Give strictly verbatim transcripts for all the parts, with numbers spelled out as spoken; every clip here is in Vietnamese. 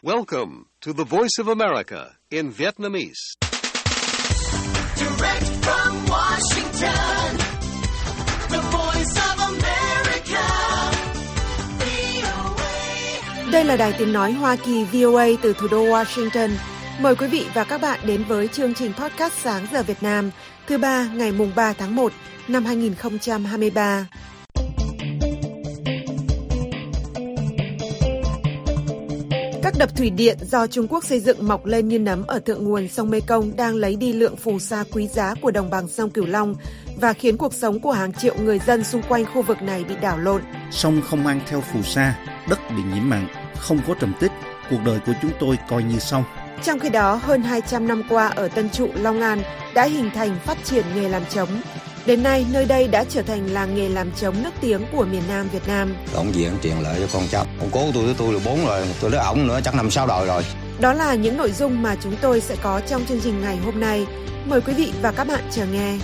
Welcome to the Voice of America in Vietnamese. Direct from Washington, the Voice of America, vê o a. Đây là đài tiếng nói Hoa Kỳ vê o a từ thủ đô Washington. Mời quý vị và các bạn đến với chương trình podcast Sáng giờ Việt Nam, thứ ba ngày mùng ba tháng một năm hai nghìn không trăm hai mươi ba. Các đập thủy điện do Trung Quốc xây dựng mọc lên như nấm ở thượng nguồn sông Mekong đang lấy đi lượng phù sa quý giá của đồng bằng sông Cửu Long và khiến cuộc sống của hàng triệu người dân xung quanh khu vực này bị đảo lộn. Sông không mang theo phù sa, đất bị nhiễm mặn, không có trầm tích, cuộc đời của chúng tôi coi như xong. Trong khi đó, hơn hai trăm năm qua ở Tân Trụ, Long An đã hình thành phát triển nghề làm trống. Đến nay, nơi đây đã trở thành làng nghề làm trống nức tiếng của miền Nam Việt Nam. Động viện truyền lại cho con cháu. Ông cố tôi với tôi là bốn rồi, tôi với ổng nữa chắc năm sáu đời rồi. Đó là những nội dung mà chúng tôi sẽ có trong chương trình ngày hôm nay. Mời quý vị và các bạn chờ nghe.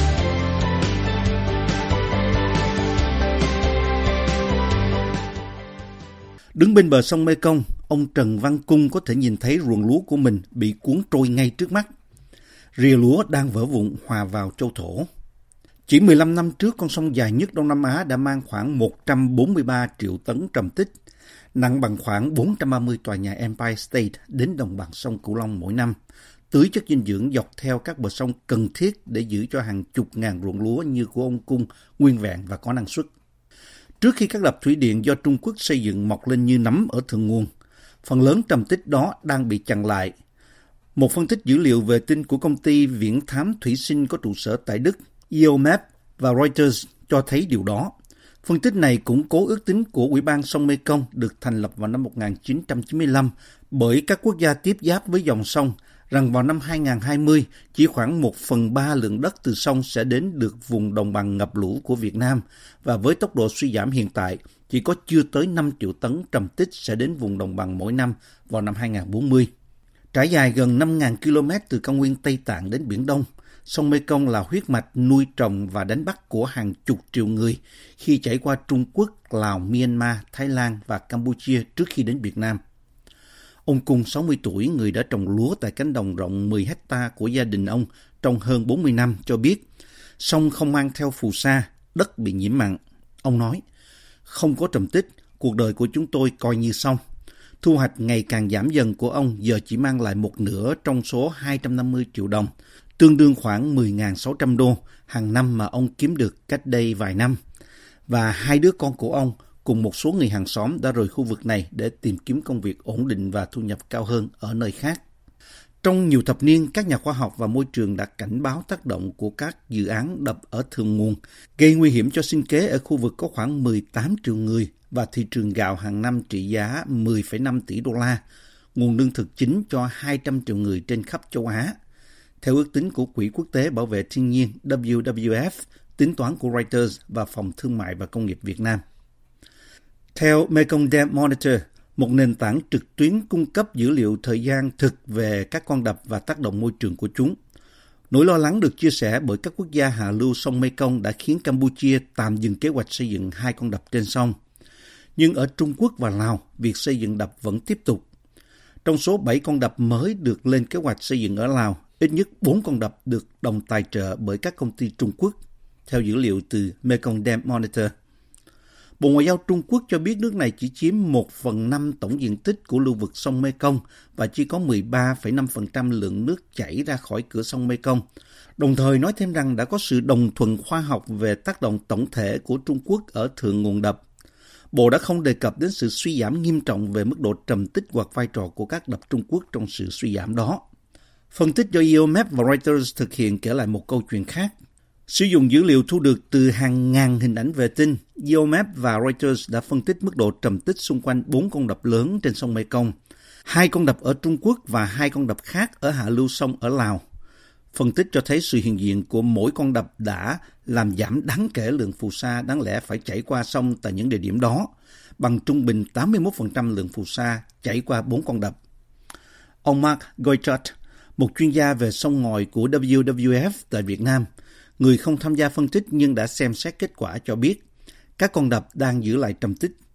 Đứng bên bờ sông Mekong, ông Trần Văn Cung có thể nhìn thấy ruộng lúa của mình bị cuốn trôi ngay trước mắt. Rìa lúa đang vỡ vụn hòa vào châu thổ. Chỉ mười lăm năm trước, con sông dài nhất Đông Nam Á đã mang khoảng một trăm bốn mươi ba triệu tấn trầm tích, nặng bằng khoảng bốn trăm ba mươi tòa nhà Empire State đến đồng bằng sông Cửu Long mỗi năm, tưới chất dinh dưỡng dọc theo các bờ sông cần thiết để giữ cho hàng chục ngàn ruộng lúa như của ông Cung nguyên vẹn và có năng suất. Trước khi các đập thủy điện do Trung Quốc xây dựng mọc lên như nấm ở thượng nguồn, phần lớn trầm tích đó đang bị chặn lại. Một phân tích dữ liệu vệ tinh của công ty viễn thám thủy sinh có trụ sở tại Đức, e o map và Reuters cho thấy điều đó. Phân tích này củng cố ước tính của Ủy ban sông Mekong được thành lập vào năm một nghìn chín trăm chín mươi lăm bởi các quốc gia tiếp giáp với dòng sông, rằng vào năm hai nghìn không trăm hai mươi, chỉ khoảng một phần ba lượng đất từ sông sẽ đến được vùng đồng bằng ngập lũ của Việt Nam, và với tốc độ suy giảm hiện tại, chỉ có chưa tới năm triệu tấn trầm tích sẽ đến vùng đồng bằng mỗi năm vào năm hai nghìn không trăm bốn mươi. Trải dài gần năm nghìn ki lô mét từ cao nguyên Tây Tạng đến Biển Đông, sông Mekong là huyết mạch nuôi trồng và đánh bắt của hàng chục triệu người khi chảy qua Trung Quốc, Lào, Myanmar, Thái Lan và Campuchia trước khi đến Việt Nam. Ông Cung, sáu mươi tuổi, người đã trồng lúa tại cánh đồng rộng mười hecta của gia đình ông trong hơn bốn mươi năm, cho biết sông không mang theo phù sa, đất bị nhiễm mặn. Ông nói, không có trầm tích, cuộc đời của chúng tôi coi như xong. Thu hoạch ngày càng giảm dần của ông giờ chỉ mang lại một nửa trong số hai trăm năm mươi triệu đồng, tương đương khoảng mười nghìn sáu trăm đô hàng năm mà ông kiếm được cách đây vài năm. Và hai đứa con của ông cùng một số người hàng xóm đã rời khu vực này để tìm kiếm công việc ổn định và thu nhập cao hơn ở nơi khác. Trong nhiều thập niên, các nhà khoa học và môi trường đã cảnh báo tác động của các dự án đập ở thượng nguồn, gây nguy hiểm cho sinh kế ở khu vực có khoảng mười tám triệu người và thị trường gạo hàng năm trị giá mười phẩy năm tỷ đô la, nguồn lương thực chính cho hai trăm triệu người trên khắp châu Á. Theo ước tính của Quỹ Quốc tế Bảo vệ Thiên nhiên W W F, tính toán của Reuters và Phòng Thương mại và Công nghiệp Việt Nam. Theo Mekong Dam Monitor, một nền tảng trực tuyến cung cấp dữ liệu thời gian thực về các con đập và tác động môi trường của chúng, nỗi lo lắng được chia sẻ bởi các quốc gia hạ lưu sông Mekong đã khiến Campuchia tạm dừng kế hoạch xây dựng hai con đập trên sông. Nhưng ở Trung Quốc và Lào, việc xây dựng đập vẫn tiếp tục. Trong số bảy con đập mới được lên kế hoạch xây dựng ở Lào, ít nhất bốn con đập được đồng tài trợ bởi các công ty Trung Quốc, theo dữ liệu từ Mekong Dam Monitor. Bộ Ngoại giao Trung Quốc cho biết nước này chỉ chiếm một phần năm tổng diện tích của lưu vực sông Mekong và chỉ có mười ba phẩy năm phần trăm lượng nước chảy ra khỏi cửa sông Mekong, đồng thời nói thêm rằng đã có sự đồng thuận khoa học về tác động tổng thể của Trung Quốc ở thượng nguồn đập. Bộ đã không đề cập đến sự suy giảm nghiêm trọng về mức độ trầm tích hoặc vai trò của các đập Trung Quốc trong sự suy giảm đó. Phân tích do e o map và Reuters thực hiện kể lại một câu chuyện khác. Sử dụng dữ liệu thu được từ hàng ngàn hình ảnh vệ tinh, e o map và Reuters đã phân tích mức độ trầm tích xung quanh bốn con đập lớn trên sông Mekong, hai con đập ở Trung Quốc và hai con đập khác ở hạ lưu sông ở Lào. Phân tích cho thấy sự hiện diện của mỗi con đập đã làm giảm đáng kể lượng phù sa đáng lẽ phải chảy qua sông tại những địa điểm đó, bằng trung bình tám mươi mốt phần trăm lượng phù sa chảy qua bốn con đập. Ông Mark Goichardt, một chuyên gia về sông ngòi của W W F tại Việt Nam, người không tham gia phân tích nhưng đã xem xét kết quả, cho biết các con đập đang giữ lại trầm tích.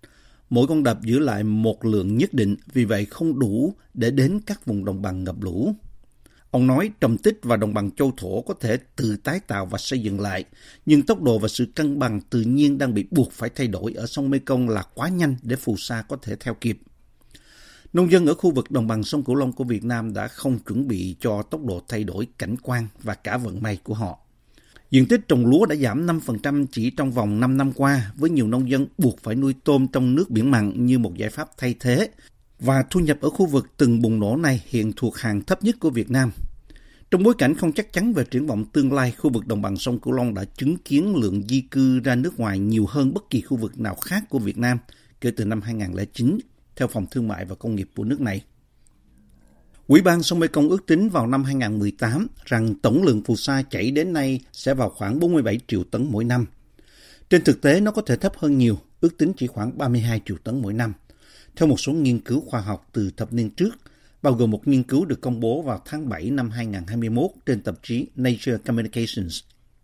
Mỗi con đập giữ lại một lượng nhất định, vì vậy không đủ để đến các vùng đồng bằng ngập lũ. Ông nói trầm tích và đồng bằng châu thổ có thể tự tái tạo và xây dựng lại, nhưng tốc độ và sự cân bằng tự nhiên đang bị buộc phải thay đổi ở sông Mekong là quá nhanh để phù sa có thể theo kịp. Nông dân ở khu vực đồng bằng sông Cửu Long của Việt Nam đã không chuẩn bị cho tốc độ thay đổi cảnh quan và cả vận may của họ. Diện tích trồng lúa đã giảm năm phần trăm chỉ trong vòng năm năm qua, với nhiều nông dân buộc phải nuôi tôm trong nước biển mặn như một giải pháp thay thế. Và thu nhập ở khu vực từng bùng nổ này hiện thuộc hàng thấp nhất của Việt Nam. Trong bối cảnh không chắc chắn về triển vọng tương lai, khu vực đồng bằng sông Cửu Long đã chứng kiến lượng di cư ra nước ngoài nhiều hơn bất kỳ khu vực nào khác của Việt Nam kể từ năm hai không không chín, theo Phòng Thương mại và Công nghiệp của nước này. Ủy ban sông Mekong ước tính vào năm hai không một tám rằng tổng lượng phù sa chảy đến nay sẽ vào khoảng bốn mươi bảy triệu tấn mỗi năm. Trên thực tế, nó có thể thấp hơn nhiều, ước tính chỉ khoảng ba mươi hai triệu tấn mỗi năm. Theo một số nghiên cứu khoa học từ thập niên trước, bao gồm một nghiên cứu được công bố vào tháng bảy năm hai không hai mốt trên tạp chí Nature Communications.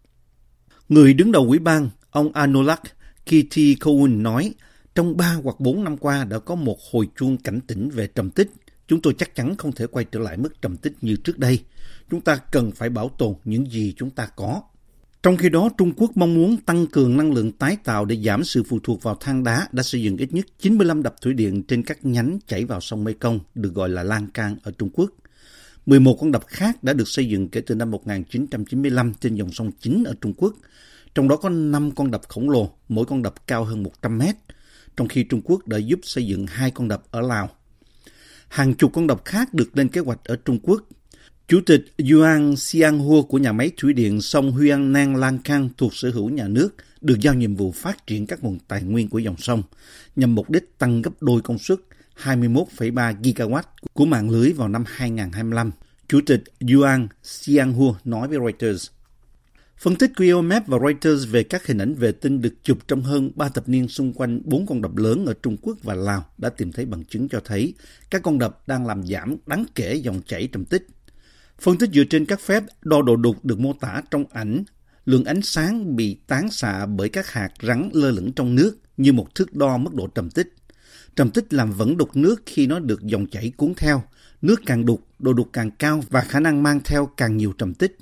Người đứng đầu ủy ban, ông Anulak Kittikhoun nói, trong ba hoặc bốn năm qua đã có một hồi chuông cảnh tỉnh về trầm tích. Chúng tôi chắc chắn không thể quay trở lại mức trầm tích như trước đây. Chúng ta cần phải bảo tồn những gì chúng ta có. Trong khi đó, Trung Quốc mong muốn tăng cường năng lượng tái tạo để giảm sự phụ thuộc vào than đá, đã xây dựng ít nhất chín mươi lăm đập thủy điện trên các nhánh chảy vào sông Mekong, được gọi là Lan Can ở Trung Quốc. mười một con đập khác đã được xây dựng kể từ năm một nghìn chín trăm chín mươi lăm trên dòng sông chính ở Trung Quốc. Trong đó có năm con đập khổng lồ, mỗi con đập cao hơn một trăm mét, trong khi Trung Quốc đã giúp xây dựng hai con đập ở Lào. Hàng chục con đập khác được lên kế hoạch ở Trung Quốc. Chủ tịch Yuan Xianghua của nhà máy thủy điện sông Huingnang Lan Can thuộc sở hữu nhà nước được giao nhiệm vụ phát triển các nguồn tài nguyên của dòng sông nhằm mục đích tăng gấp đôi công suất hai mươi mốt phẩy ba gigawatt của mạng lưới vào năm hai không hai lăm. Chủ tịch Yuan Xianghua nói với Reuters. Phân tích của e o mép và Reuters về các hình ảnh vệ tinh được chụp trong hơn ba thập niên xung quanh bốn con đập lớn ở Trung Quốc và Lào đã tìm thấy bằng chứng cho thấy các con đập đang làm giảm đáng kể dòng chảy trầm tích. Phân tích dựa trên các phép đo độ đục được mô tả trong ảnh, lượng ánh sáng bị tán xạ bởi các hạt rắn lơ lửng trong nước như một thước đo mức độ trầm tích. Trầm tích làm vẩn đục nước khi nó được dòng chảy cuốn theo. Nước càng đục, độ đục càng cao và khả năng mang theo càng nhiều trầm tích.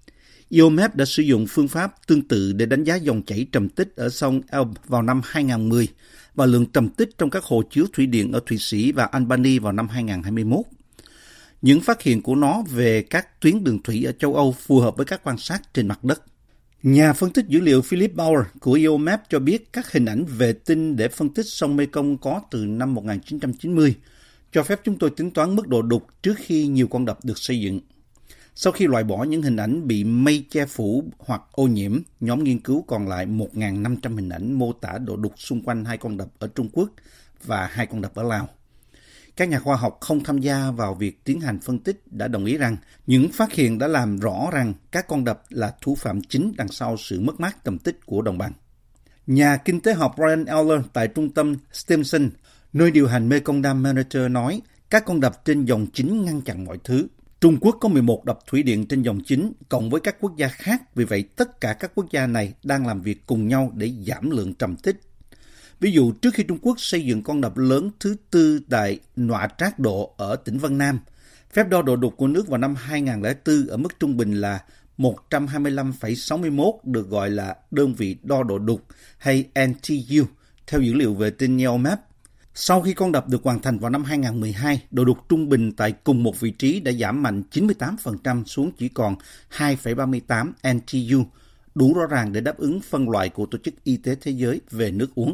e o mép đã sử dụng phương pháp tương tự để đánh giá dòng chảy trầm tích ở sông Elbe vào năm hai không một không và lượng trầm tích trong các hồ chứa thủy điện ở Thụy Sĩ và Albany vào năm hai không hai mốt. Những phát hiện của nó về các tuyến đường thủy ở châu Âu phù hợp với các quan sát trên mặt đất. Nhà phân tích dữ liệu Philip Bauer của e o mép cho biết các hình ảnh vệ tinh để phân tích sông Mekong có từ năm một nghìn chín trăm chín mươi, cho phép chúng tôi tính toán mức độ đục trước khi nhiều con đập được xây dựng. Sau khi loại bỏ những hình ảnh bị mây che phủ hoặc ô nhiễm, nhóm nghiên cứu còn lại một nghìn năm trăm hình ảnh mô tả độ đục xung quanh hai con đập ở Trung Quốc và hai con đập ở Lào. Các nhà khoa học không tham gia vào việc tiến hành phân tích đã đồng ý rằng những phát hiện đã làm rõ rằng các con đập là thủ phạm chính đằng sau sự mất mát trầm tích của đồng bằng. Nhà kinh tế học Brian Eller tại trung tâm Stimson, nơi điều hành Mekong Dam Monitor nói các con đập trên dòng chính ngăn chặn mọi thứ. Trung Quốc có mười một đập thủy điện trên dòng chính, cộng với các quốc gia khác, vì vậy tất cả các quốc gia này đang làm việc cùng nhau để giảm lượng trầm tích. Ví dụ, trước khi Trung Quốc xây dựng con đập lớn thứ tư tại Nọa Trác Độ ở tỉnh Vân Nam, phép đo độ đục của nước vào năm hai không không bốn ở mức trung bình là một trăm hai mươi lăm phẩy sáu mươi mốt, được gọi là đơn vị đo độ đục hay en tê u, theo dữ liệu vệ tinh e o mép. Sau khi con đập được hoàn thành vào năm hai không một hai, độ đục trung bình tại cùng một vị trí đã giảm mạnh chín mươi tám phần trăm xuống chỉ còn hai phẩy ba mươi tám en tê u, đủ rõ ràng để đáp ứng phân loại của Tổ chức Y tế Thế giới về nước uống.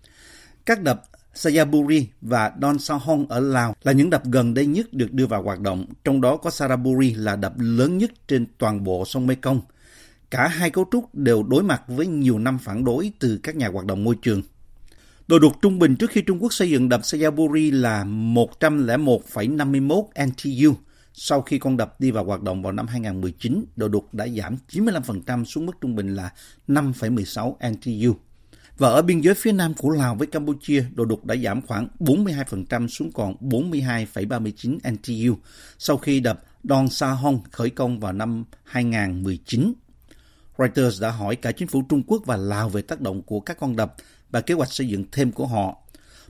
Các đập Sayaburi và Don Sahong ở Lào là những đập gần đây nhất được đưa vào hoạt động, trong đó có Saraburi là đập lớn nhất trên toàn bộ sông Mekong. Cả hai cấu trúc đều đối mặt với nhiều năm phản đối từ các nhà hoạt động môi trường. Độ đục trung bình trước khi Trung Quốc xây dựng đập Sayaburi là một trăm lẻ một phẩy năm mươi mốt en tê u. Sau khi con đập đi vào hoạt động vào năm hai không một chín, độ đục đã giảm chín mươi lăm phần trăm xuống mức trung bình là năm phẩy mười sáu en tê u. Và ở biên giới phía nam của Lào với Campuchia, độ đục đã giảm khoảng bốn mươi hai phần trăm xuống còn bốn mươi hai phẩy ba mươi chín en tê u sau khi đập Don Sahong khởi công vào năm hai không một chín. Reuters đã hỏi cả chính phủ Trung Quốc và Lào về tác động của các con đập và kế hoạch xây dựng thêm của họ.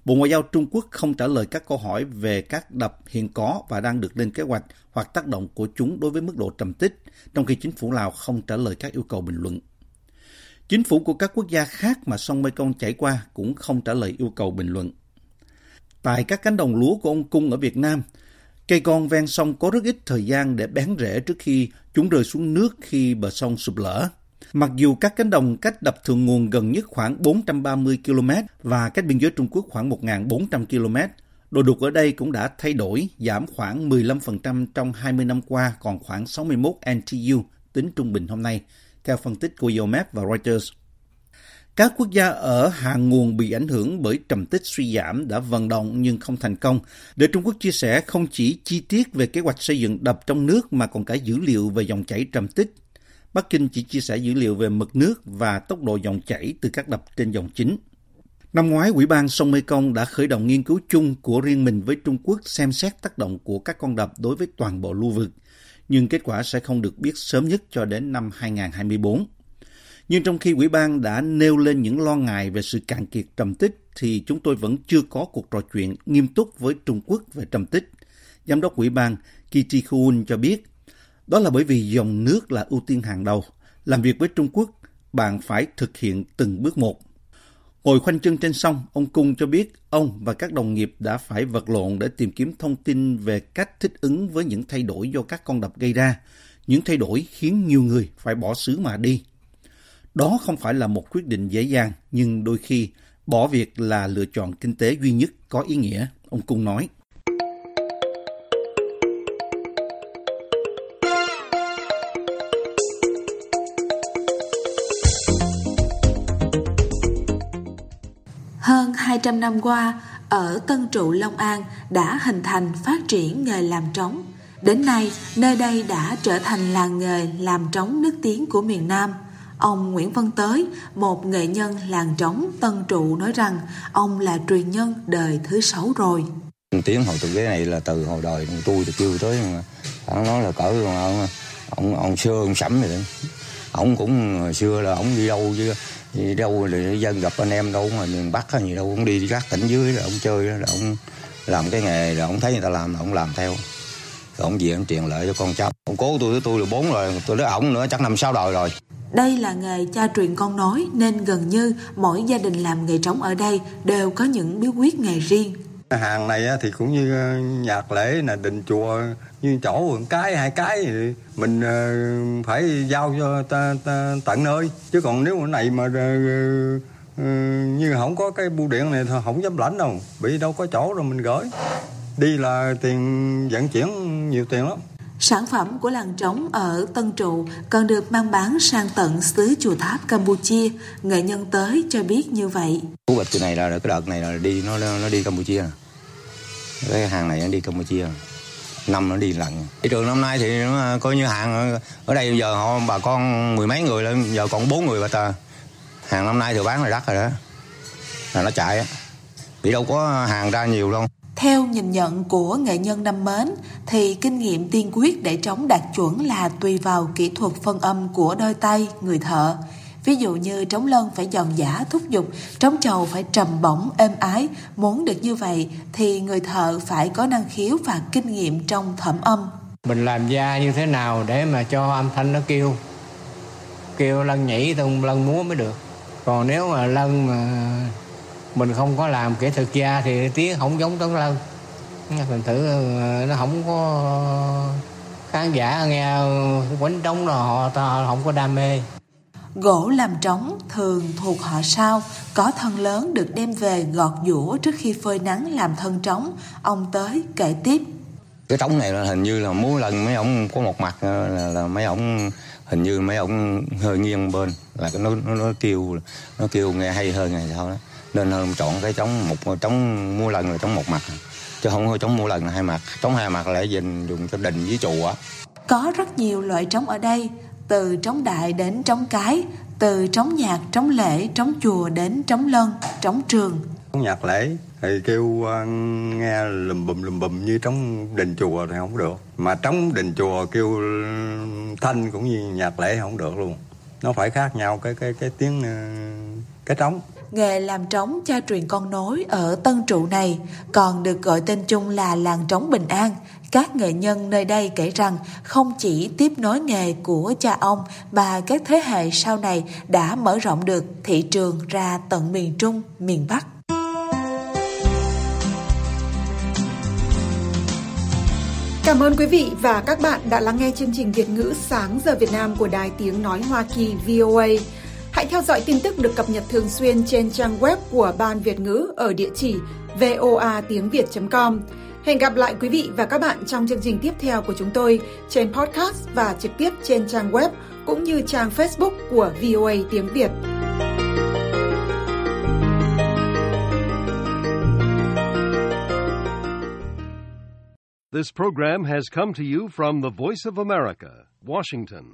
Bộ Ngoại giao Trung Quốc không trả lời các câu hỏi về các đập hiện có và đang được lên kế hoạch hoặc tác động của chúng đối với mức độ trầm tích, trong khi chính phủ Lào không trả lời các yêu cầu bình luận. Chính phủ của các quốc gia khác mà sông Mekong chảy qua cũng không trả lời yêu cầu bình luận. Tại các cánh đồng lúa của ông Cung ở Việt Nam, cây con ven sông có rất ít thời gian để bén rễ trước khi chúng rơi xuống nước khi bờ sông sụp lở. Mặc dù các cánh đồng cách đập thượng nguồn gần nhất khoảng bốn trăm ba mươi ki lô mét và cách biên giới Trung Quốc khoảng một nghìn bốn trăm ki lô mét, độ đục ở đây cũng đã thay đổi, giảm khoảng mười lăm phần trăm trong hai mươi năm qua, còn khoảng sáu mươi mốt en tê u tính trung bình hôm nay, theo phân tích của Geomap và Reuters. Các quốc gia ở hạ nguồn bị ảnh hưởng bởi trầm tích suy giảm đã vận động nhưng không thành công, để Trung Quốc chia sẻ không chỉ chi tiết về kế hoạch xây dựng đập trong nước mà còn cả dữ liệu về dòng chảy trầm tích. Bắc Kinh chỉ chia sẻ dữ liệu về mực nước và tốc độ dòng chảy từ các đập trên dòng chính. Năm ngoái, Ủy ban sông Mekong đã khởi động nghiên cứu chung của riêng mình với Trung Quốc xem xét tác động của các con đập đối với toàn bộ lưu vực, nhưng kết quả sẽ không được biết sớm nhất cho đến năm hai nghìn không trăm hai mươi tư. Nhưng trong khi Ủy ban đã nêu lên những lo ngại về sự cạn kiệt trầm tích, thì chúng tôi vẫn chưa có cuộc trò chuyện nghiêm túc với Trung Quốc về trầm tích. Giám đốc Ủy ban Kitty Kuhn cho biết, đó là bởi vì dòng nước là ưu tiên hàng đầu. Làm việc với Trung Quốc, bạn phải thực hiện từng bước một. Ngồi khoanh chân trên sông, ông Cung cho biết ông và các đồng nghiệp đã phải vật lộn để tìm kiếm thông tin về cách thích ứng với những thay đổi do các con đập gây ra. Những thay đổi khiến nhiều người phải bỏ xứ mà đi. Đó không phải là một quyết định dễ dàng, nhưng đôi khi bỏ việc là lựa chọn kinh tế duy nhất có ý nghĩa, ông Cung nói. Hơn hai trăm năm qua, ở Tân Trụ, Long An đã hình thành phát triển nghề làm trống. Đến nay, nơi đây đã trở thành làng nghề làm trống nức tiếng của miền Nam. Ông Nguyễn Văn Tới, một nghệ nhân làng trống Tân Trụ nói rằng ông là truyền nhân đời thứ sáu rồi. Tiếng hồi từ cái này là từ hồi đời tôi từ kêu tới, ông nói là cỡ ông ông, ông xưa ông Sẩm rồi. Ông cũng hồi xưa là ông đi đâu chứ đi đâu thì dân gặp anh em đâu mà miền Bắc hay gì đâu, ông đi các tỉnh dưới là ông chơi là ông làm cái nghề, là ông thấy người ta làm là ông làm theo. Rồi ông về ông truyền lại cho con cháu. Ông cố tôi tôi là bốn rồi, tôi nói ổng nữa chắc năm sáu đời rồi. Đây là nghề cha truyền con nối nên gần như mỗi gia đình làm nghề trống ở đây đều có những bí quyết nghề riêng. Hàng này thì cũng như nhạc lễ là đình chùa, như chỗ một cái hai cái thì mình phải giao cho ta, ta, tận nơi, chứ còn nếu cái này mà như không có cái bưu điện này thì không dám lãnh đâu, bị đâu có chỗ rồi mình gửi đi là tiền vận chuyển nhiều tiền lắm. Sản phẩm của làng trống ở Tân Trụ còn được mang bán sang tận xứ Chùa Tháp Campuchia. Nghệ nhân Tới cho biết như vậy. Cú bịch này là cái đợt này là đi nó nó đi Campuchia. Cái hàng này nó đi Campuchia. Năm nó đi lần. Thị trường năm nay thì nó coi như hàng ở đây bây giờ họ bà con mười mấy người lên, giờ còn bốn người bà ta. Hàng năm nay thì bán là đắt rồi đó. Là nó chạy á. Vì đâu có hàng ra nhiều đâu. Theo nhìn nhận của nghệ nhân Năm Mến thì kinh nghiệm tiên quyết để trống đạt chuẩn là tùy vào kỹ thuật phân âm của đôi tay người thợ. Ví dụ như trống lân phải giòn giã thúc giục, trống trầu phải trầm bổng êm ái. Muốn được như vậy thì người thợ phải có năng khiếu và kinh nghiệm trong thẩm âm. Mình làm da như thế nào để mà cho âm thanh nó kêu kêu lân nhảy tung lân múa mới được. Còn nếu mà lân mà mình không có làm kỹ thuật da thì tiếng không giống trống lân. Thành thử nó không có khán giả nghe quánh trống là họ ta không có đam mê. Gỗ làm trống thường thuộc họ Sao, có thân lớn được đem về gọt giũa trước khi phơi nắng làm thân trống. Ông Tới kể tiếp. Cái trống này là hình như là múa lần mấy ổng có một mặt là, là mấy ổng hình như mấy ổng hơi nghiêng bên, là nó nó, nó kêu nó kêu nghe hay hơn này thôi đó. Nên hơn chọn cái trống một trống múa lần là trống một mặt, chứ không có trống múa lần là hai mặt. Trống hai mặt là dùng dùng cho đình với chùa. Có rất nhiều loại trống ở đây, từ trống đại đến trống cái, từ trống nhạc, trống lễ, trống chùa đến trống lân, trống trường. Trống nhạc lễ thì kêu uh, nghe lùm bùm lùm bùm như trống đình chùa thì không được, mà trống đình chùa kêu thanh cũng như nhạc lễ không được luôn. Nó phải khác nhau cái cái cái tiếng uh, cái trống. nghề làm trống cha truyền con nối ở Tân Trụ này còn được gọi tên chung là làng trống Bình An. Các nghệ nhân nơi đây kể rằng không chỉ tiếp nối nghề của cha ông mà các thế hệ sau này đã mở rộng được thị trường ra tận miền Trung, miền Bắc. Cảm ơn quý vị và các bạn đã lắng nghe chương trình Việt ngữ Sáng giờ Việt Nam của Đài Tiếng Nói Hoa Kỳ vê o a. Hãy theo dõi tin tức được cập nhật thường xuyên trên trang web của Ban Việt ngữ ở địa chỉ voa tiếng việt chấm com. Hẹn gặp lại quý vị và các bạn trong chương trình tiếp theo của chúng tôi trên podcast và trực tiếp trên trang web cũng như trang Facebook của vê o a Tiếng Việt. This program has come to you from the Voice of America, Washington.